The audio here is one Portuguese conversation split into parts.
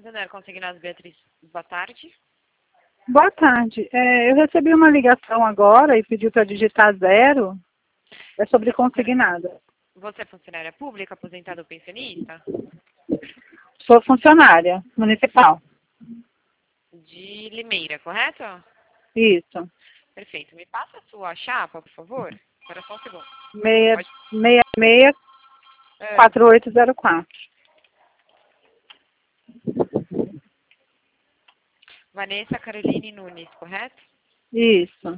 Santander Consignados, Beatriz. Boa tarde. Boa tarde. Eu recebi uma ligação agora e pediu para digitar 0. É sobre consignado. Você é funcionária pública, aposentada ou pensionista? Sou funcionária municipal. De Limeira, correto? Isso. Perfeito. Me passa a sua chapa, por favor. Espera só um segundo. 66 4804. Vanessa Caroline Nunes, correto? Isso.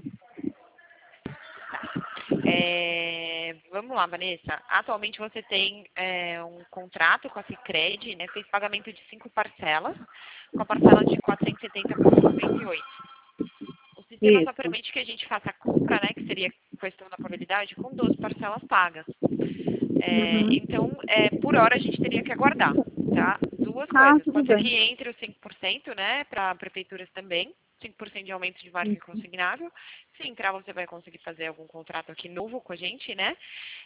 Vamos lá, Vanessa. Atualmente você tem um contrato com a Sicredi, né? Fez pagamento de 5 parcelas, com a parcela de 470,98. O sistema só Isso. permite que a gente faça a compra, né? Que seria questão da probabilidade, com 12 parcelas pagas. Então, por hora a gente teria que aguardar, tá? Duas coisas. Tudo Pode ser bem. que entre os 5%, né? Para prefeituras também. 5% de aumento de margem consignável. Se entrar, você vai conseguir fazer algum contrato aqui novo com a gente, né?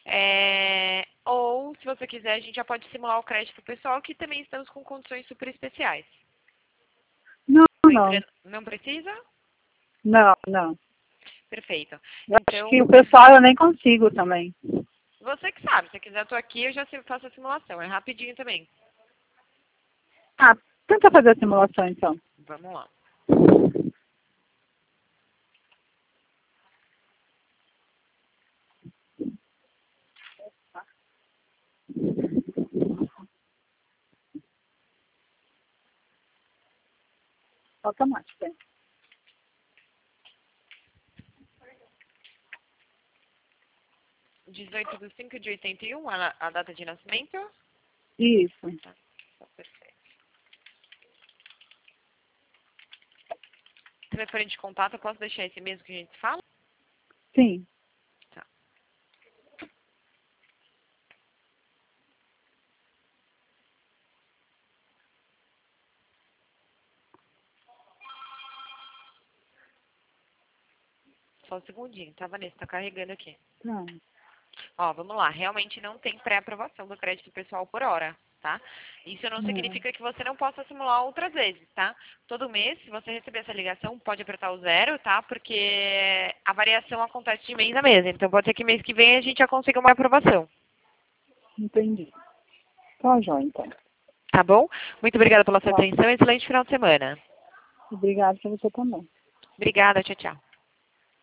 Ou, se você quiser, a gente já pode simular o crédito pessoal, que também estamos com condições super especiais. Não. Não precisa? Não. Perfeito. Eu Então, acho que o pessoal eu nem consigo também. você que sabe. Se quiser, eu tô aqui, eu já faço a simulação. É rapidinho também. Tenta fazer a simulação então. Vamos lá. Automático. 18/5/81, a data de nascimento? Isso. Tá perfeito. Telefone de contato, eu posso deixar esse mesmo que a gente fala? Sim. Tá. Só um segundinho, tá, Vanessa? Tá carregando aqui. Não. Ó, vamos lá. Realmente não tem pré-aprovação do crédito pessoal por hora, tá? Isso não significa que você não possa simular outras vezes, tá? Todo mês, se você receber essa ligação, pode apertar o 0, tá? Porque a variação acontece de mês a mês. Então pode ser que mês que vem a gente já consiga uma aprovação. Entendi. Tá, joia, então. Tá bom? Muito obrigada pela sua Tá. atenção e excelente final de semana. Obrigada pra você também. Obrigada, tchau, tchau.